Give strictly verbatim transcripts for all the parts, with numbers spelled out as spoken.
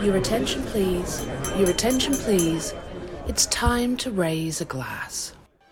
Your attention, please. Your attention, please. It's time to raise a glass.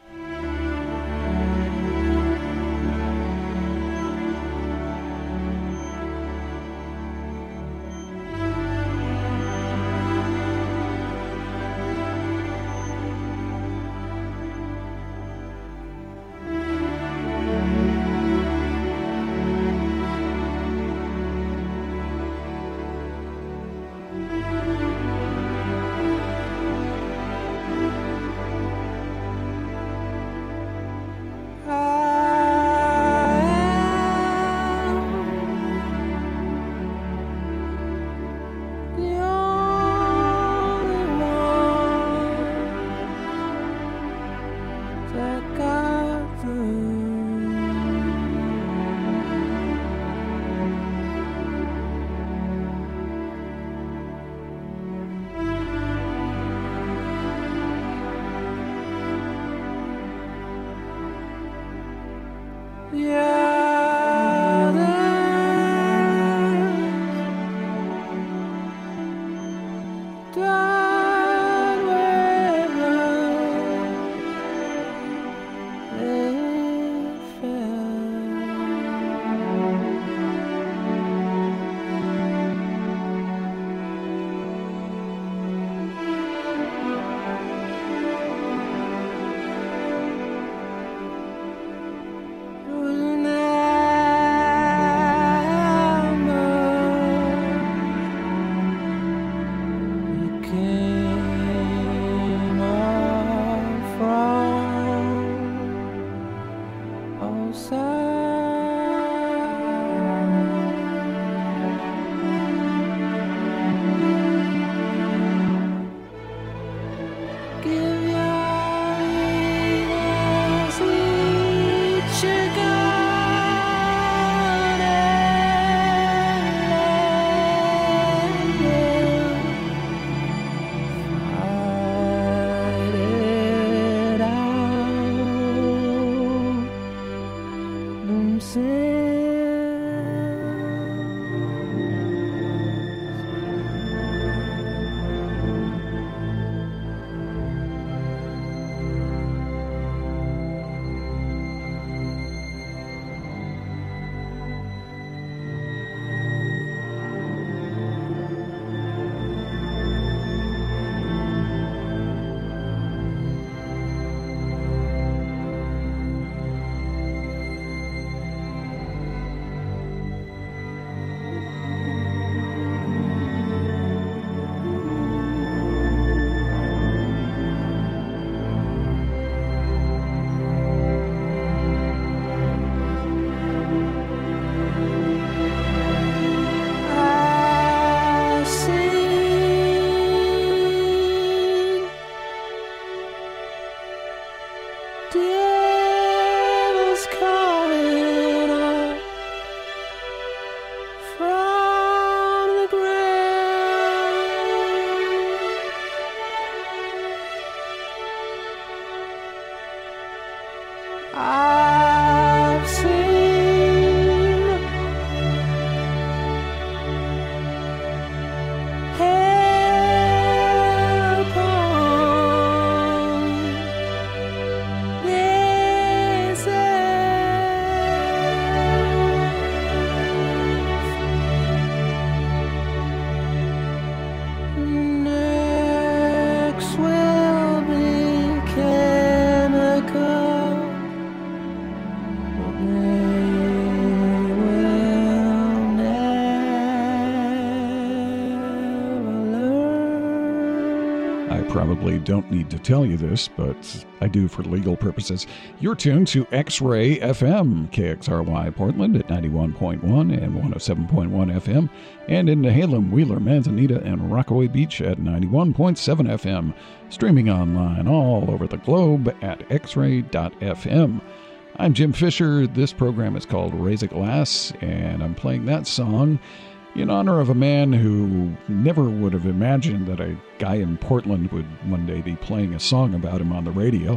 Probably don't need to tell you this, but I do for legal purposes. You're tuned to X-Ray F M, K X R Y Portland at ninety-one point one and one oh seven point one F M, and in Nehalem, Wheeler, Manzanita, and Rockaway Beach at ninety-one point seven F M, streaming online all over the globe at x ray dot f m. I'm Jim Fisher. This program is called Raise a Glass, and I'm playing that song in honor of a man who never would have imagined that a guy in Portland would one day be playing a song about him on the radio,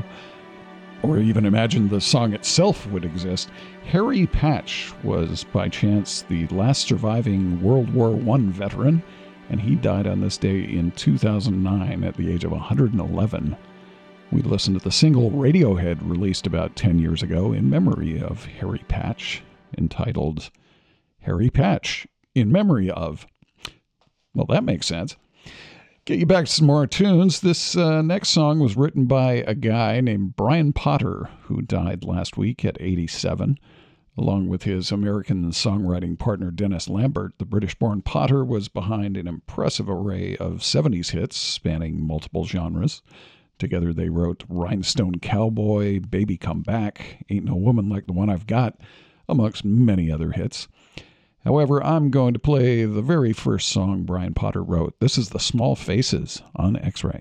or even imagined the song itself would exist. Harry Patch was, by chance, the last surviving World War One veteran, and he died on this day in two thousand nine at the age of one hundred eleven. We listened to the single Radiohead released about ten years ago in memory of Harry Patch, entitled Harry Patch, in memory of. Well, that makes sense. Get you back to some more tunes. This uh, next song was written by a guy named Brian Potter, who died last week at eighty-seven. Along with his American songwriting partner Dennis Lambert, the British-born Potter was behind an impressive array of seventies hits spanning multiple genres. Together they wrote Rhinestone Cowboy, Baby Come Back, Ain't No Woman Like the One I've Got, amongst many other hits. However, I'm going to play the very first song Brian Potter wrote. This is The Small Faces on X-Ray.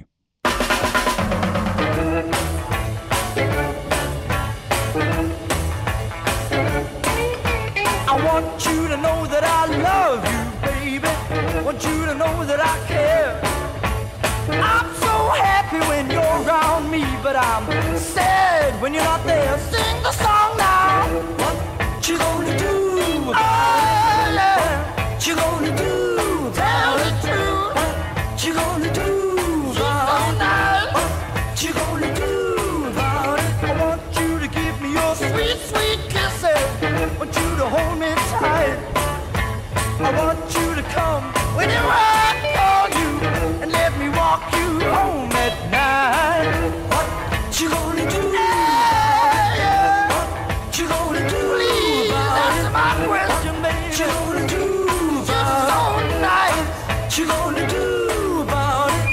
I want you to know that I love you, baby. I want you to know that I care. I'm so happy when you're around me, but I'm sad when you're not there. Sing the song now. What you gonna do? Oh, yeah. What you gonna do? Tell the truth. What you gonna do? About what you gonna do about it? I want you to give me your sweet, sweet kisses. I want you to hold me tight. I want you to come when you I call you and let me walk you home at night. What you gonna do? Yeah, yeah. What you gonna do? Please answer my question, baby. What you gonna do about it? So nice. What you gonna do about it?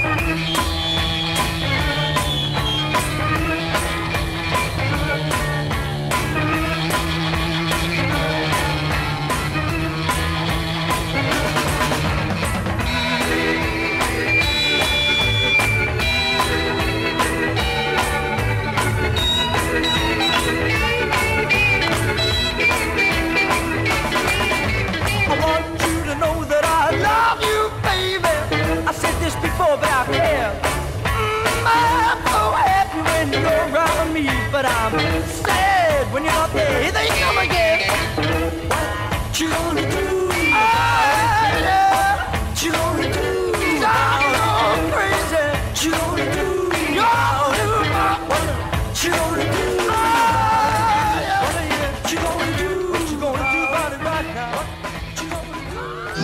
Before, but I care. Mm, I'm so happy when you're around me, but I'm sad when you're not there. Here they come again. What you gonna do? Oh, yeah. What you gonna do? I'm so crazy. What you gonna do? You're do what you gonna do? Oh, yeah. What you gonna do? What you gonna do about it right now? What you gonna do?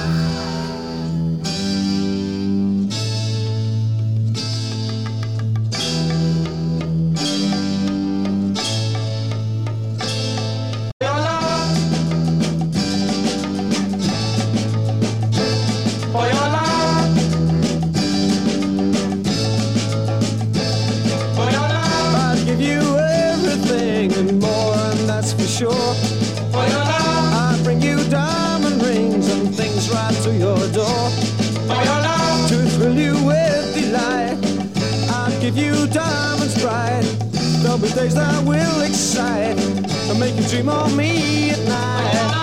Sure. For your love, I bring you diamond rings and things right to your door. For your love, to thrill you with delight, I'll give you diamonds bright. There'll be days that will excite and make you dream of me at night.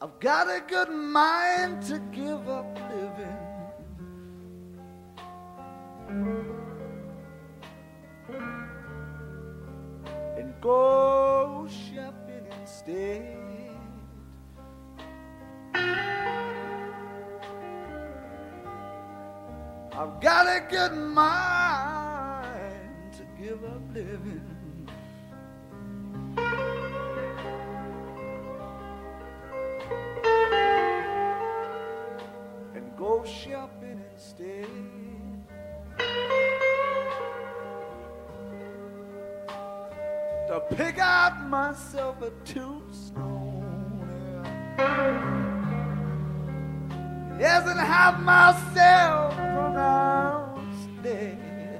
I've got a good mind to give up living and go shopping instead. I've got a good mind to give up living and go shopping instead. To pick out myself a tombstone, yes, and have myself pronounced dead.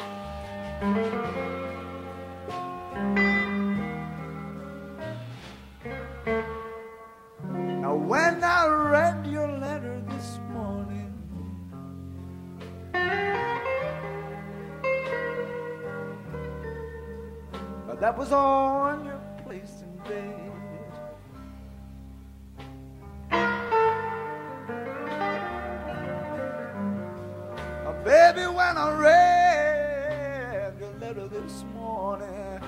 Now when I read your letter this morning, that was on your place in bed. Oh, baby, when I read your letter this morning,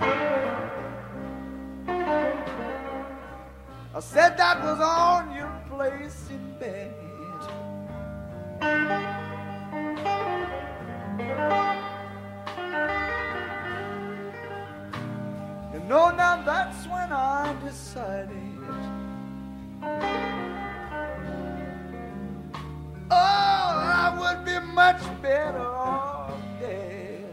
I said that was on your place in bed. No, now that's when I decided, oh, I would be much better off dead.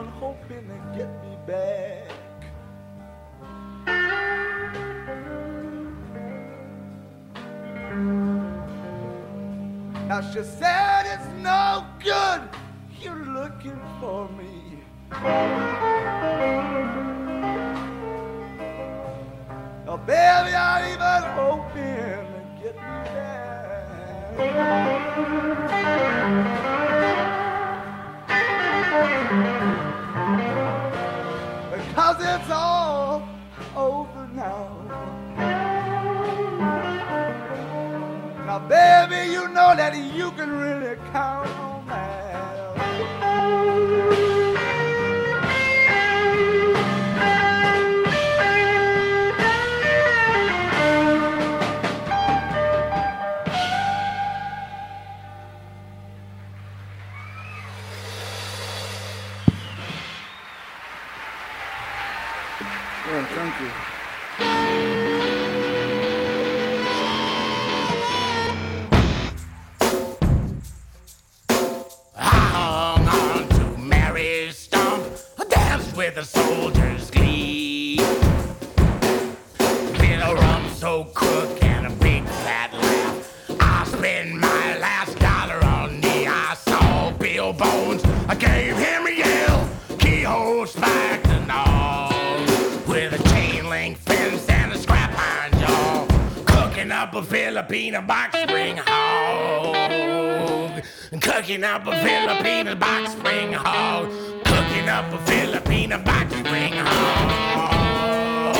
even hoping to get me back. Now she said it's no good, you're looking for me. Oh, baby, I'm even hoping to get me back. Because it's all over now. Now, baby, you know that you can really count on that. Yeah, thank you. With the soldiers' glee, with a rum so crook and a big fat laugh, I spent my last dollar on me. I saw Bill Bones, I gave him a yell, keyhole spiked and all, with a chain link fence and a scrap iron jaw, cooking up a Filipino box spring hog, cooking up a Filipino box spring hog. Cooking up a Filipino box spring hog.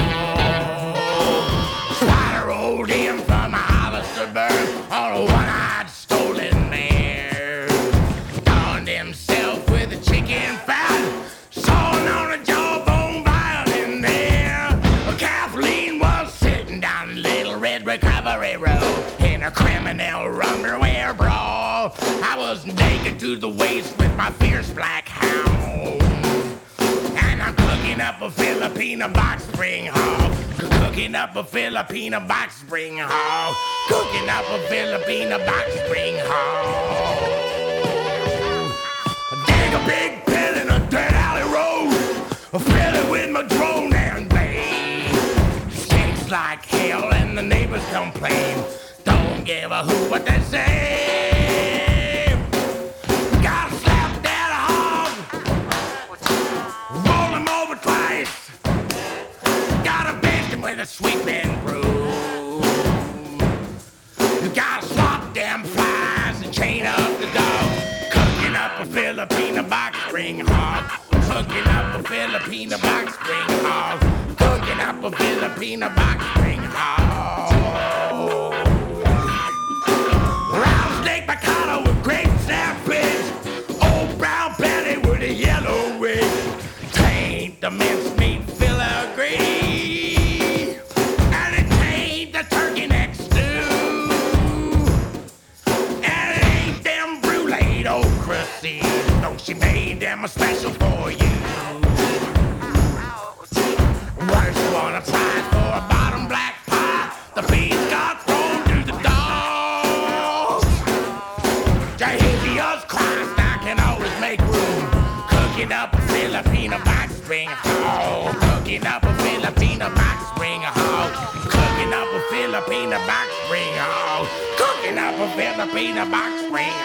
Spider rolled in from a Hollister bird on a one-eyed stolen mare. Donned himself with a chicken fat, sawing on a jawbone violin there. Kathleen was sitting down in Little Red Recovery Road in a criminal underwear brawl. I was naked to the waist with my fierce black hound, and I'm cooking up a Filipino box spring hog. Cooking up a Filipino box spring hog. Cooking up a Filipino box spring hog. Dig a big pit in a dead alley road, fill it with my drone and blade. Stinks like hell and the neighbors complain. Don't give a hoot what they say. Gotta slap that hog, roll him over twice. Gotta baste him with a sweeping broom. You gotta swap them flies and chain up the dog. Cooking up a Filipino box spring hog. Cooking up a Filipino box spring hog. Cooking up a Filipino box spring hog. Round steak picado with great sandwich. Old brown Betty with a yellow wig. Taint the mincemeat filigree, and it taint the turkey neck stew, and it ain't them brulee okra seeds. No, she made them a special for you. Worst one applied for a bottom black pie. The beans got thrown to the dogs. Jesus Christ, I can always make room. Cooking up a Filipino box spring hog. Cooking up a Filipino box spring hog. Cooking up a Filipino box spring hog. Cooking up a Filipino box spring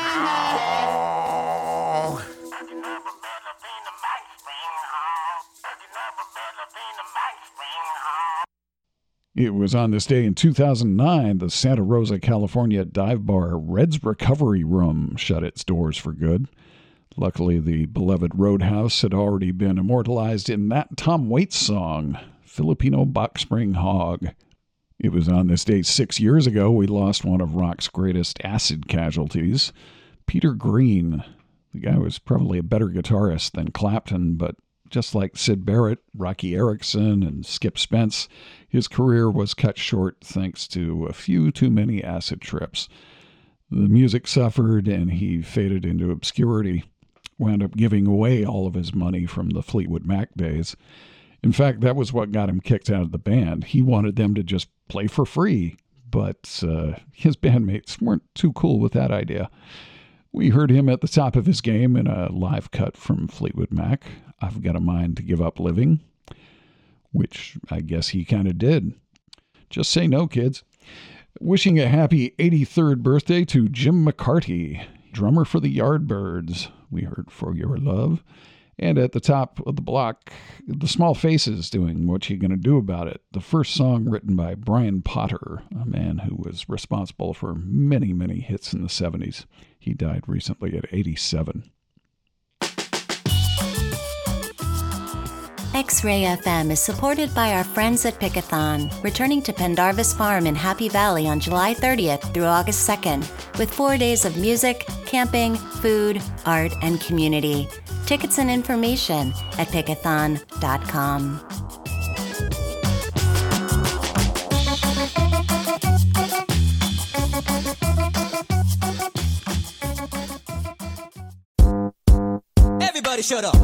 hog. Cooking up a Filipino box spring hog. Cooking up a Filipino box spring hog. It was on this day in two thousand nine, the Santa Rosa, California dive bar Red's Recovery Room shut its doors for good. Luckily, the beloved Roadhouse had already been immortalized in that Tom Waits song, Filipino Box Spring Hog. It was on this day six years ago we lost one of rock's greatest acid casualties, Peter Green. The guy was probably a better guitarist than Clapton, but just like Syd Barrett, Rocky Erickson, and Skip Spence, his career was cut short thanks to a few too many acid trips. The music suffered, and he faded into obscurity, wound up giving away all of his money from the Fleetwood Mac days. In fact, that was what got him kicked out of the band. He wanted them to just play for free, but uh, his bandmates weren't too cool with that idea. We heard him at the top of his game in a live cut from Fleetwood Mac, I've Got a Mind to Give Up Living, which I guess he kind of did. Just say no, kids. Wishing a happy eighty-third birthday to Jim McCarty, drummer for the Yardbirds. We heard For Your Love. And at the top of the block, The Small Faces doing What You Gonna Do About It, the first song written by Brian Potter, a man who was responsible for many, many hits in the seventies. He died recently at eighty-seven. X-Ray F M is supported by our friends at Pickathon, returning to Pendarvis Farm in Happy Valley on July thirtieth through August second, with four days of music, camping, food, art, and community. Tickets and information at pickathon dot com. Everybody shut up.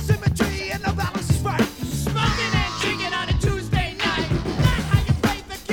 Smoking and drinking on a Tuesday night. Not how you play the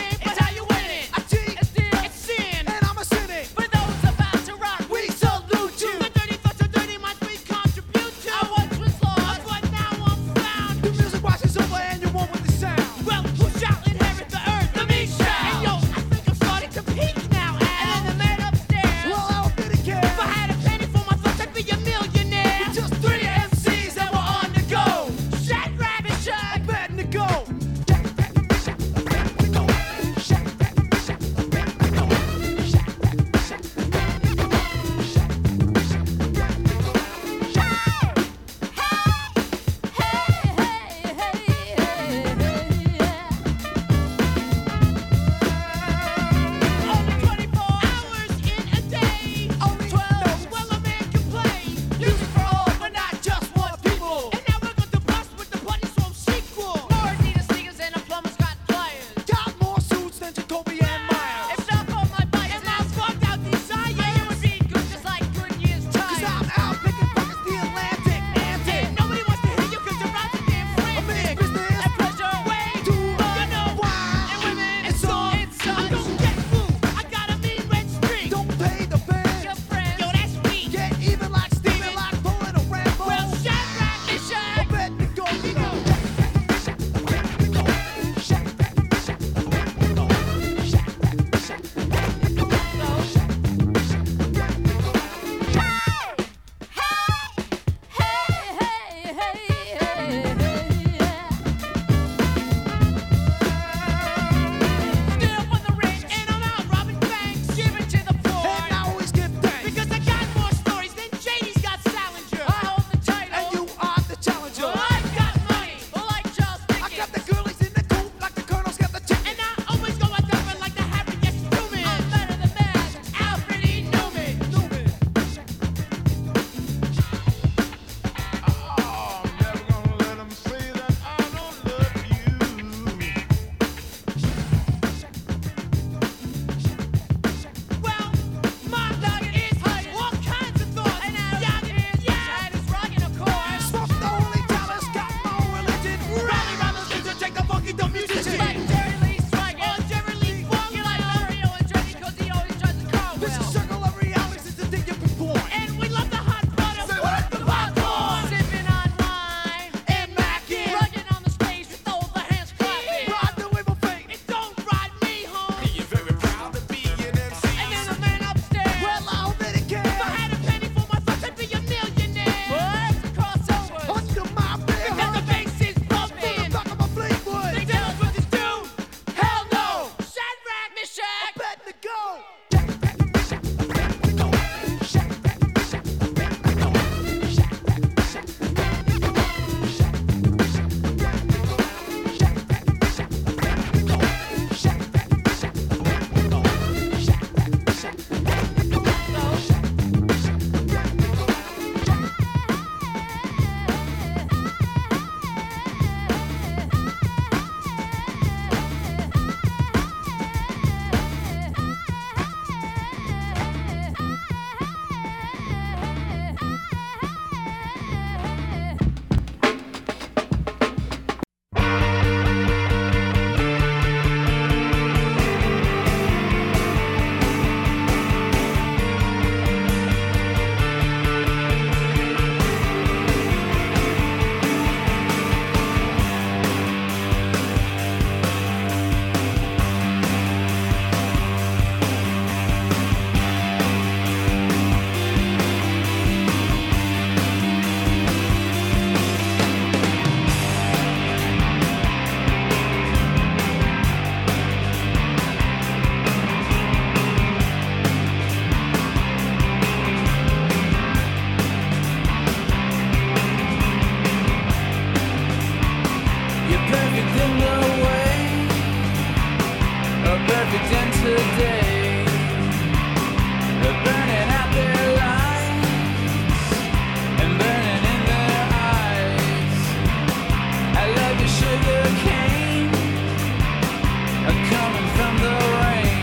you've done today. They're burning out their lives and burning in their eyes. I love your sugar cane coming from the rain.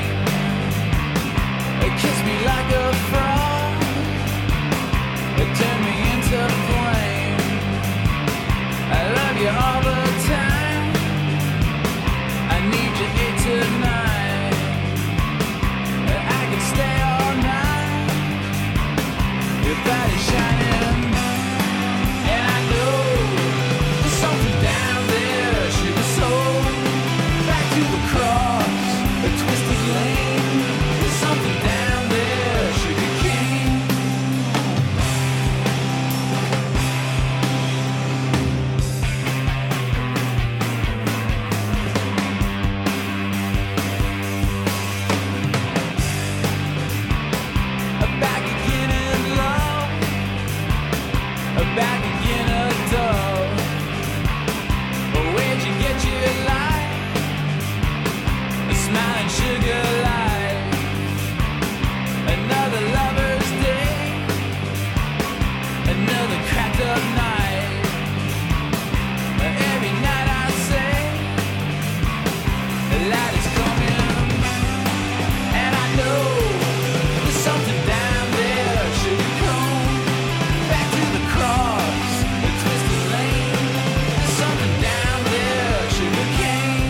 Kiss me like a frog, turn me into flame. I love you all the time, I need you here tonight. I can stay all night, your body's shining, and I know there's something down there, sugar soul. Back to the cross, the twisted lane. There's something down there, sugar cane. Back again in love, back again a dove. Where'd you get your light? A smiling sugar light. Another lover's day, another cracked up night. Every night I say, the light is coming, and I know there's something down there, sugar cone. Back to the cross, the twisted lane. There's something down there, sugar cane.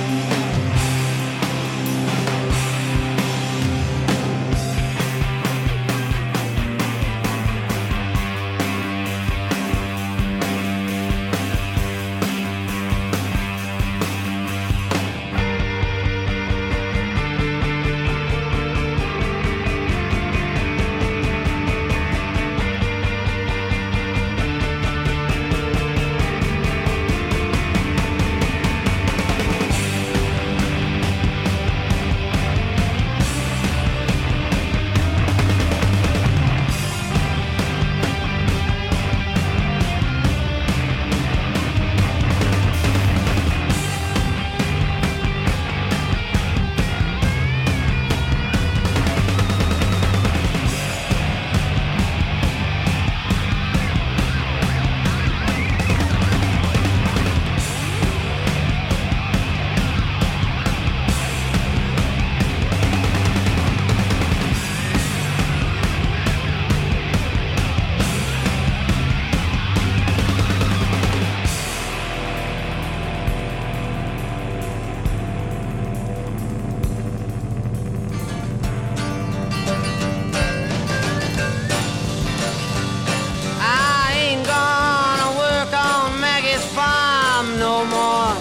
I ain't gonna work on Maggie's farm no more.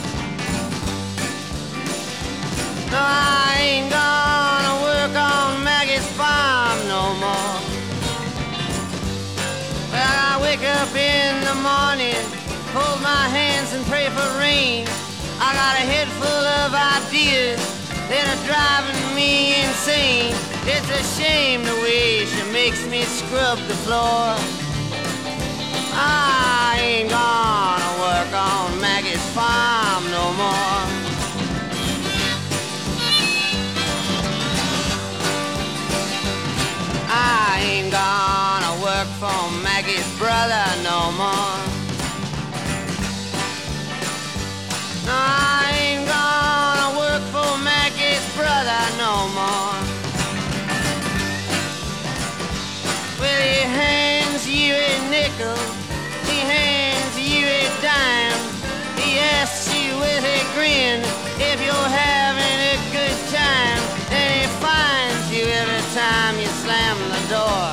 No, I ain't gonna work on Maggie's farm no more. Well, I wake up in the morning, hold my hands and pray for rain. I got a head full of ideas that are driving me insane. It's a shame the way she makes me scrub the floor. I ain't gonna work on Maggie's farm no more. I ain't gonna work for Maggie's brother no more. No, I ain't gonna work for Maggie's brother no more. Well, he hands you a nickel, he hands you a dime. He asks you with a grin if you're having a good time. And he finds you every time you slam the door.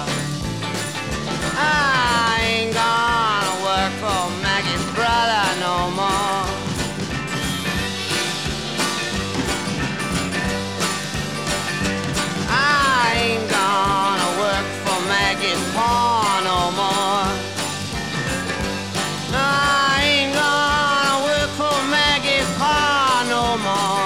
I ain't gonna work for Maggie's brother no more. I ain't gonna work for Maggie's paw no more. No, I ain't gonna work for Maggie's paw no more.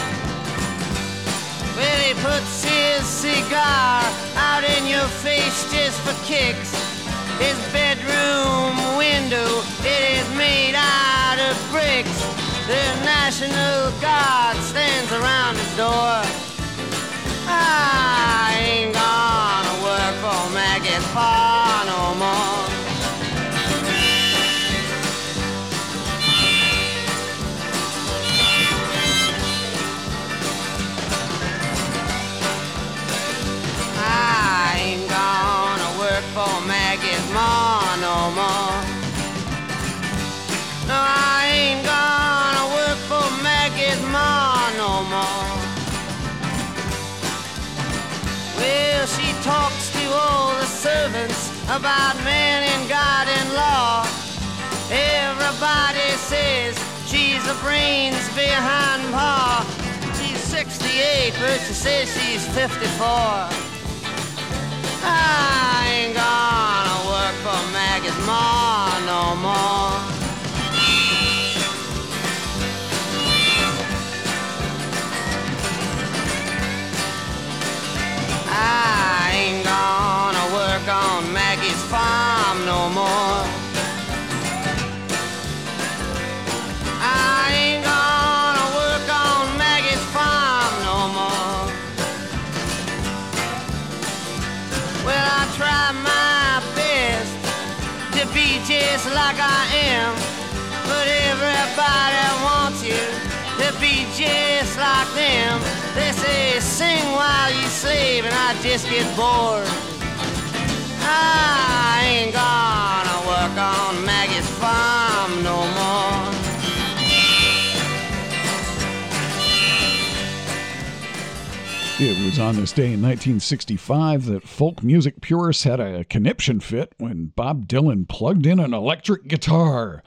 Well, he puts his cigar out in your face just for kicks. His bedroom window, it is made out of bricks. The National Guard stands around his door. I ain't gonna work for Maggie's Farm no more. I ain't gonna work for Maggie's Ma no more. No, I ain't gonna work for Maggie's Ma no more. Well, she talks to all the servants about man and God and law. Everybody says she's the brains behind Pa. She's sixty-eight, but she says she's fifty-four. I ain't gonna work for Maggie's Ma no more. I ain't gonna work on Maggie's farm no more. I ain't gonna work on Maggie's farm no more. Well, I try my best to be just like I am, but everybody wants you to be just like them. They say sing while you slave, and I just get bored. I ain't gonna work on Maggie's farm no more. It was on this day in nineteen sixty-five that folk music purists had a conniption fit when Bob Dylan plugged in an electric guitar.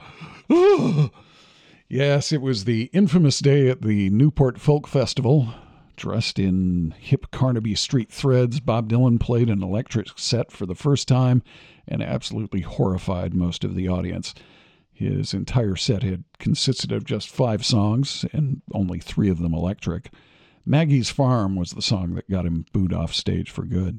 Yes, it was the infamous day at the Newport Folk Festival. Dressed in hip Carnaby Street threads, Bob Dylan played an electric set for the first time and absolutely horrified most of the audience. His entire set had consisted of just five songs, and only three of them electric. Maggie's Farm was the song that got him booed off stage for good.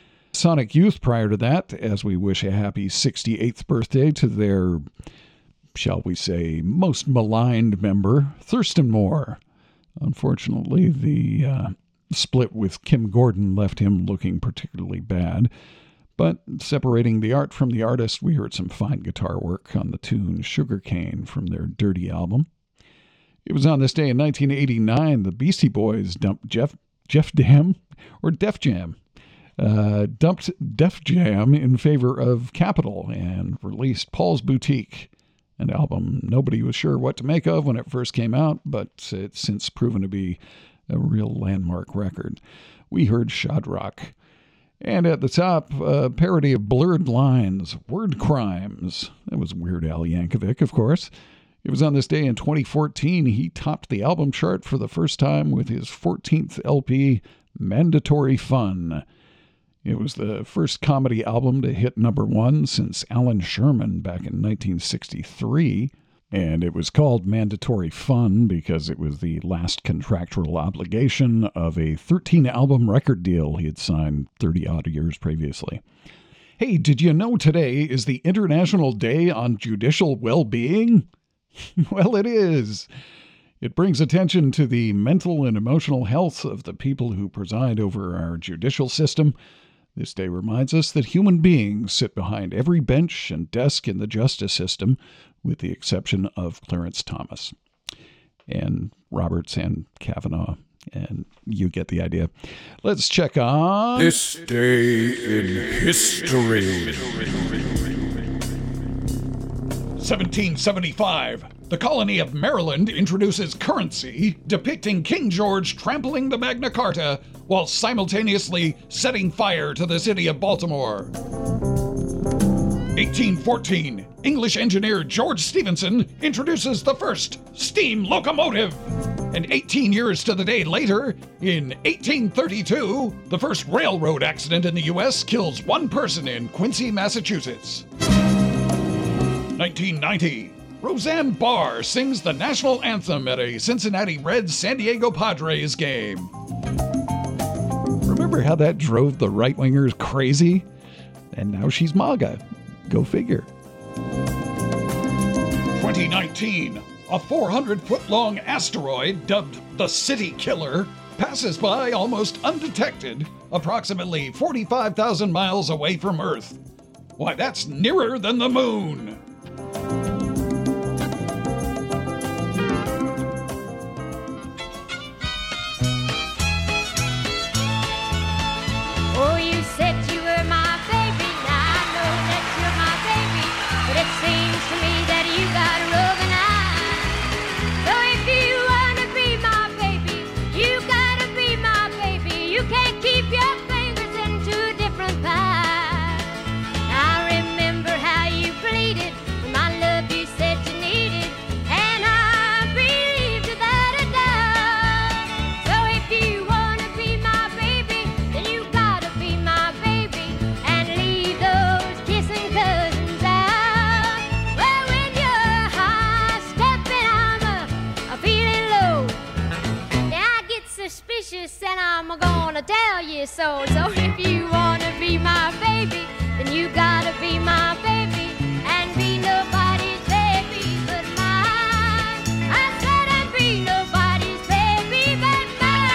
Sonic Youth prior to that, as we wish a happy sixty-eighth birthday to their, shall we say, most maligned member, Thurston Moore. Unfortunately, the uh, split with Kim Gordon left him looking particularly bad. But separating the art from the artist, we heard some fine guitar work on the tune Sugarcane from their Dirty album. It was on this day in nineteen eighty-nine the Beastie Boys dumped Jeff, Jeff Jam, or Def Jam, uh, dumped Def Jam in favor of Capitol and released Paul's Boutique, an album nobody was sure what to make of when it first came out, but it's since proven to be a real landmark record. We heard Shod Rock. And at the top, a parody of Blurred Lines, Word Crimes. That was Weird Al Yankovic, of course. It was on this day in twenty fourteen he topped the album chart for the first time with his fourteenth L P, Mandatory Fun. It was the first comedy album to hit number one since Alan Sherman back in nineteen sixty-three, and it was called Mandatory Fun because it was the last contractual obligation of a thirteen-album record deal he had signed thirty-odd years previously. Hey, did you know today is the International Day on Judicial Well-Being? Well, it is. It brings attention to the mental and emotional health of the people who preside over our judicial system. This day reminds us that human beings sit behind every bench and desk in the justice system, with the exception of Clarence Thomas and Roberts and Kavanaugh, and you get the idea. Let's check on This Day in History. seventeen seventy-five. The colony of Maryland introduces currency depicting King George trampling the Magna Carta while simultaneously setting fire to the city of Baltimore. eighteen fourteen. English engineer George Stephenson introduces the first steam locomotive. And eighteen years to the day later, in eighteen thirty-two, the first railroad accident in the U S kills one person in Quincy, Massachusetts. nineteen ninety. Roseanne Barr sings the national anthem at a Cincinnati Reds San Diego Padres game. Remember how that drove the right-wingers crazy? And now she's MAGA. Go figure. twenty nineteen. A four hundred foot long asteroid dubbed the City Killer passes by almost undetected, approximately forty-five thousand miles away from Earth. Why, that's nearer than the moon. Oh, you said you were my baby. Now I know that you're my baby, but it seems to me that you got roving eyes. So if you wanna be my baby, you gotta be my baby. You can't keep your fingers in two different pies. I remember how you pleaded for my love you said you needed, and I believed without a doubt. So if you wanna be my baby, then you gotta be my baby and leave those kissing cousins out. Well, when you're high stepping, I'm a, a feeling low. Yeah, I get suspicious and I'm gonna tell you so. So if you wanna be my baby, then you gotta be my baby and be nobody's baby but mine. I said and be nobody's baby but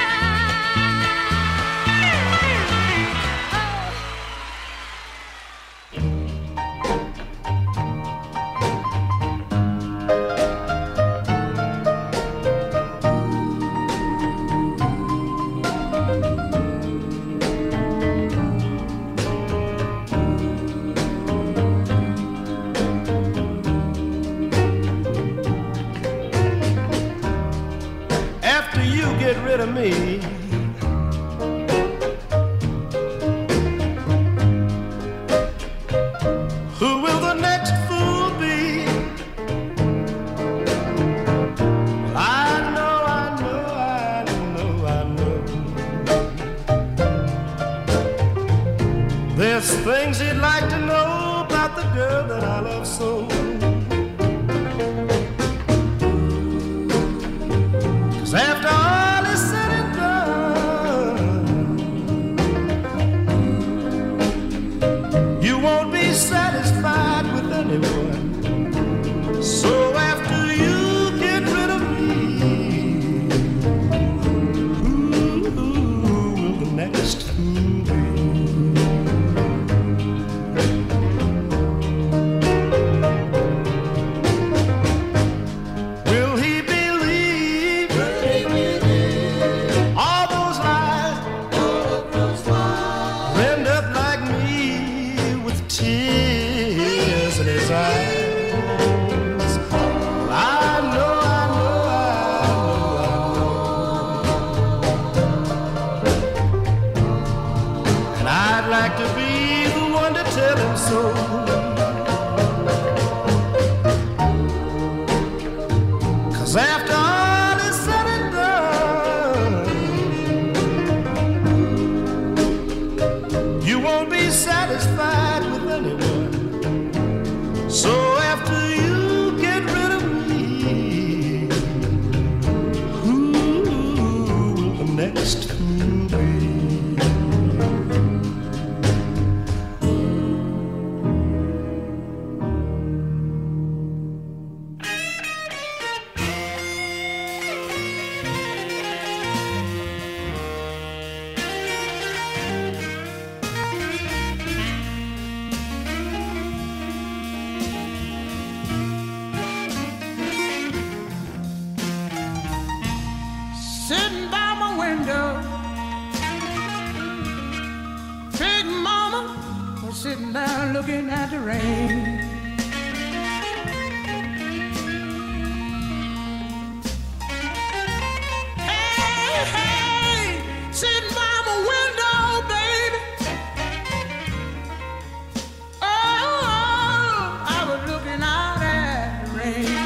After you get rid of me, who will the next fool be? I know, I know, I know, I know. There's things you'd like to know about the girl that I love so. 'Cause after all is said and done, you won't be satisfied with anyone. So after you get rid of me, who will the next fool be? Will he believe all those lies? End up like me with tears in his eyes. I know, I know, I know, I know. And I'd like to be the one to tell him so. 'Cause after all is said and done, you won't be satisfied with anyone. So after you get rid of me, who will the next fool be? Sitting by my window, Big Mama was sitting there looking at the rain. Hey, hey, sitting by my window, baby. Oh, I was looking out at the rain.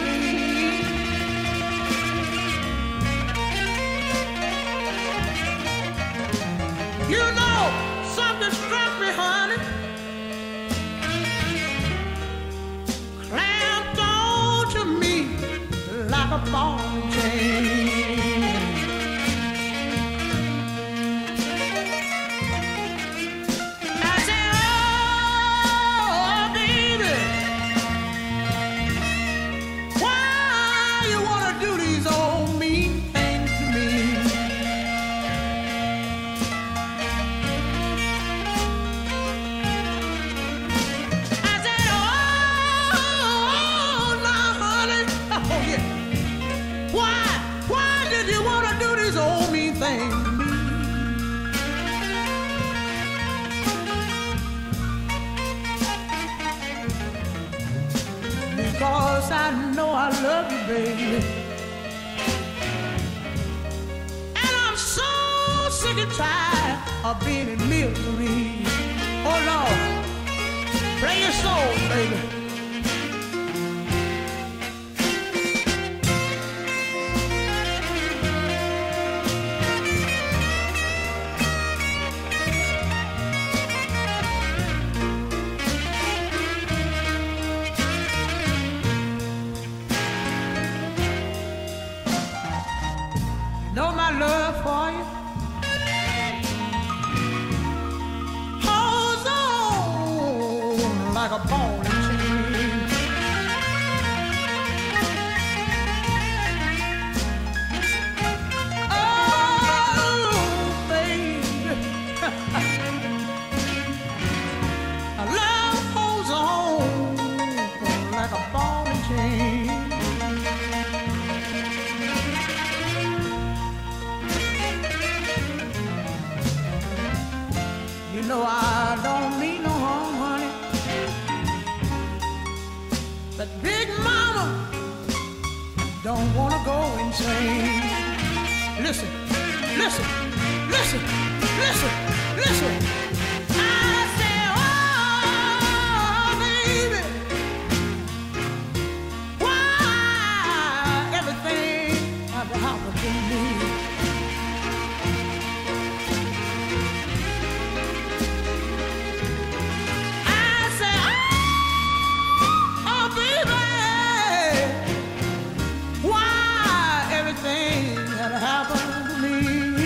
You know, something struck me, honey. Clamped on to me like a ball and chain. I said, oh, baby, why you wanna do these old mean things to me? these old mean things to me. Because I know I love you, baby. And I'm so sick and tired of being in misery. Oh Lord, play your soul, baby. Know my love for you holds on like a ball and chain. Oh, baby, love holds on like a ball and chain. You know I don't mean no harm, honey, but Big Mama don't wanna go insane. Listen, listen, listen, listen, listen. I say, oh, baby, why everything had to happen to me? Happened to me.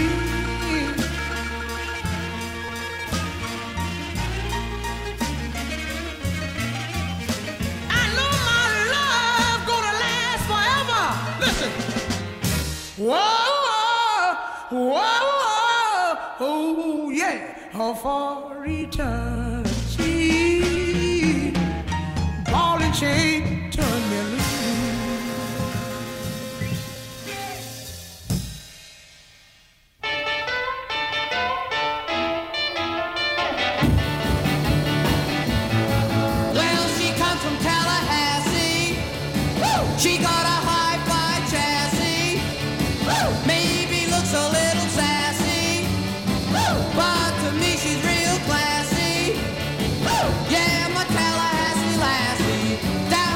I know my love gonna last forever. Listen. Whoa, whoa, whoa, oh yeah, oh, for eternity. Ball and chain turn me loose. She got a high-fly chassis, maybe looks a little sassy, but to me she's real classy. Yeah, my Tallahassee lassie, down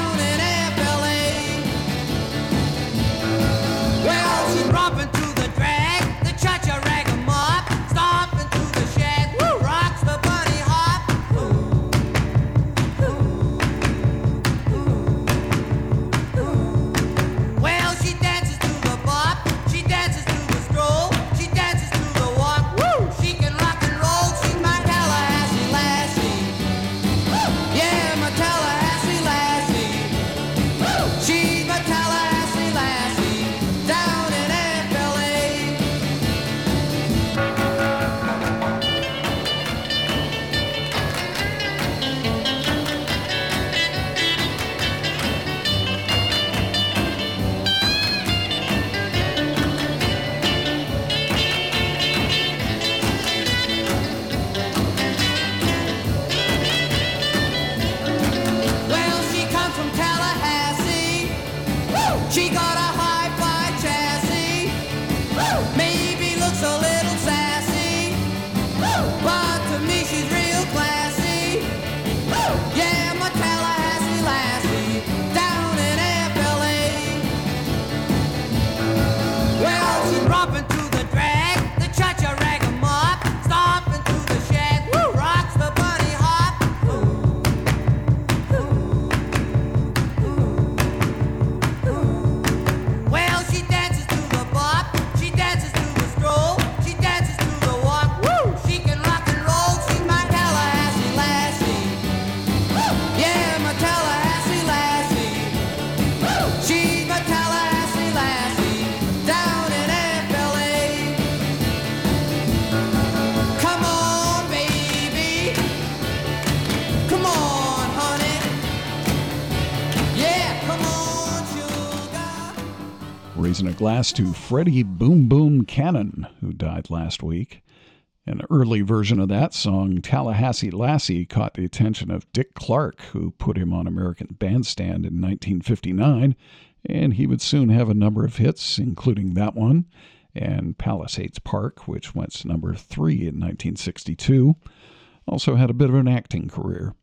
Raising a glass to Freddie Boom Boom Cannon, who died last week. An early version of that song, Tallahassee Lassie, caught the attention of Dick Clark, who put him on American Bandstand in nineteen fifty-nine, and he would soon have a number of hits, including that one, and Palisades Park, which went to number three in nineteen sixty-two. Also had a bit of an acting career.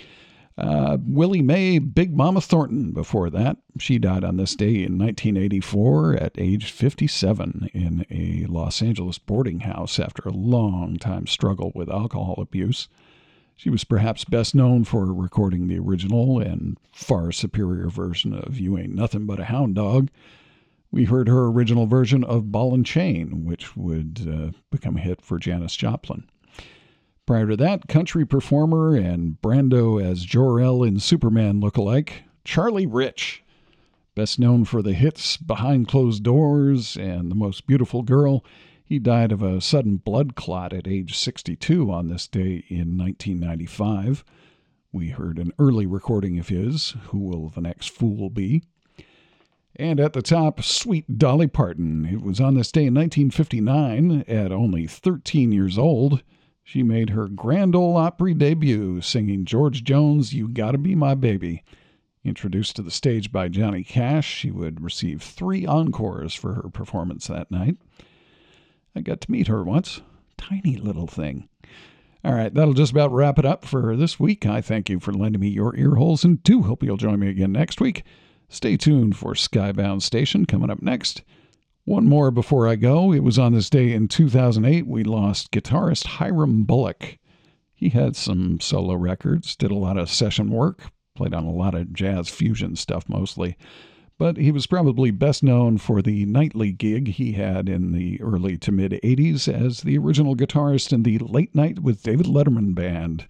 Uh, Willie Mae Big Mama Thornton before that. She died on this day in nineteen eighty-four at age fifty-seven in a Los Angeles boarding house after a long time struggle with alcohol abuse. She was perhaps best known for recording the original and far superior version of You Ain't Nothing But a Hound Dog. We heard her original version of Ball and Chain, which would uh, become a hit for Janis Joplin. Prior to that, country performer and Brando as Jor-El in Superman lookalike, Charlie Rich. Best known for the hits Behind Closed Doors and The Most Beautiful Girl, he died of a sudden blood clot at age sixty-two on this day in nineteen ninety-five. We heard an early recording of his, Who Will the Next Fool Be? And at the top, Sweet Dolly Parton. It was on this day in nineteen fifty-nine, at only thirteen years old. She made her Grand Ole Opry debut singing George Jones' You Gotta Be My Baby. Introduced to the stage by Johnny Cash, she would receive three encores for her performance that night. I got to meet her once. Tiny little thing. All right, that'll just about wrap it up for this week. I thank you for lending me your ear holes and do hope you'll join me again next week. Stay tuned for Skybound Station coming up next. One more before I go. It was on this day in two thousand eight we lost guitarist Hiram Bullock. He had some solo records, did a lot of session work, played on a lot of jazz fusion stuff mostly, but he was probably best known for the nightly gig he had in the early to mid-eighties as the original guitarist in the Late Night with David Letterman band.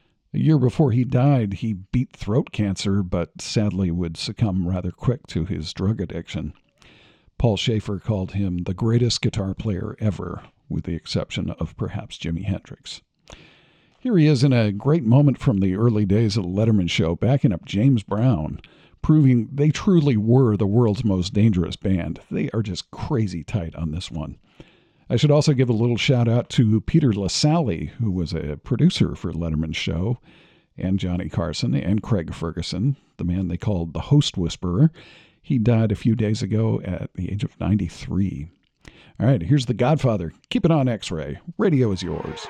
A year before he died, he beat throat cancer, but sadly would succumb rather quick to his drug addiction. Paul Schaefer called him the greatest guitar player ever, with the exception of perhaps Jimi Hendrix. Here he is in a great moment from the early days of the Letterman Show, backing up James Brown, proving they truly were the world's most dangerous band. They are just crazy tight on this one. I should also give a little shout out to Peter LaSalle, who was a producer for Letterman's Show, and Johnny Carson and Craig Ferguson, the man they called the Host Whisperer. He died a few days ago at the age of ninety-three. All right, here's The Godfather. Keep it on X-Ray. Radio is yours.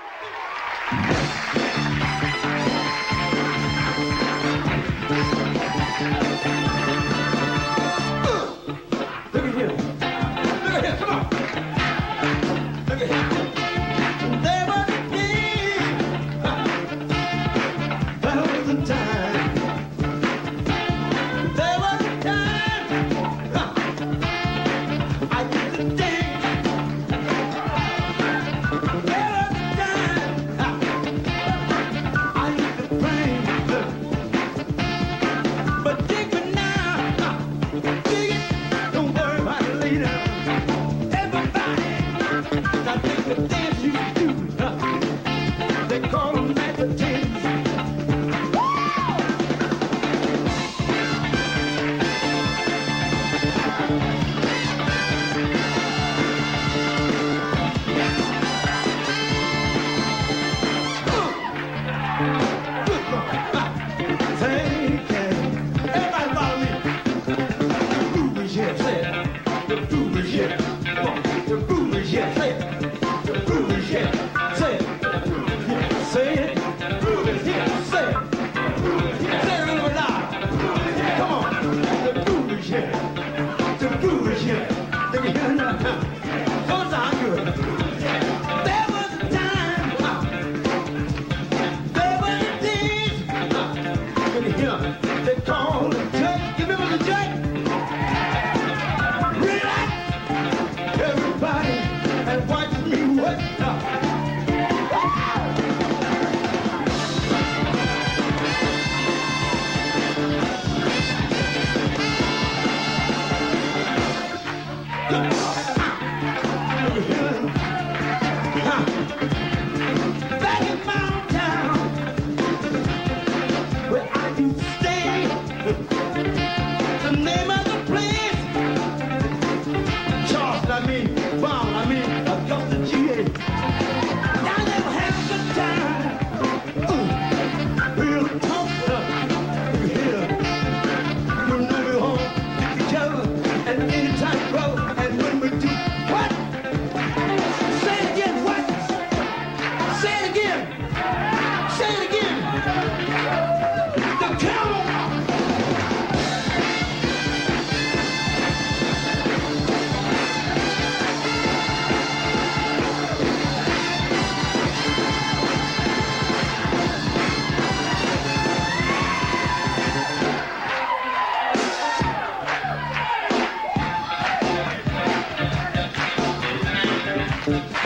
The name of the place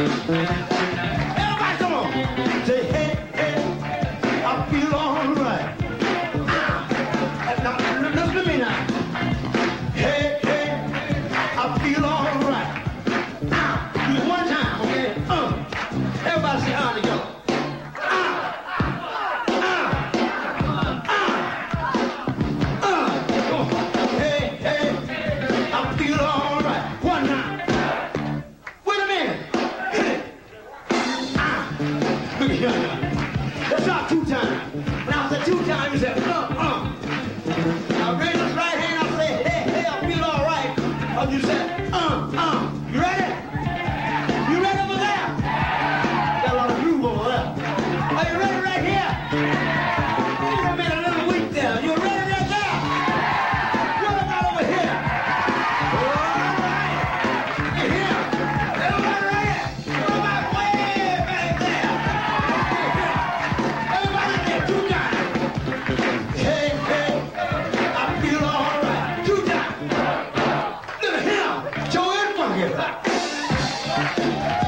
Everybody, come on. Say, hey, hey, I feel all right. Ah. Now, listen to me now. Hey, hey, I feel all right. Ah. Do it one time, okay? Uh. Everybody say, ah, together. Let's start two times. When I say two times, you say, uh, uh. Now raise this right hand, I say, hey, hey, I feel all right. Or you say, uh, uh. You ready? You ready over there? Got a lot of groove over there. Are you ready right here? You done been a little weak there. You ready right there? What about over here? All right. You here? Everybody right here? What about way back there? Everybody there, two times. Hey, hey, I feel all right. Two times. Look at him. Joe and Funky.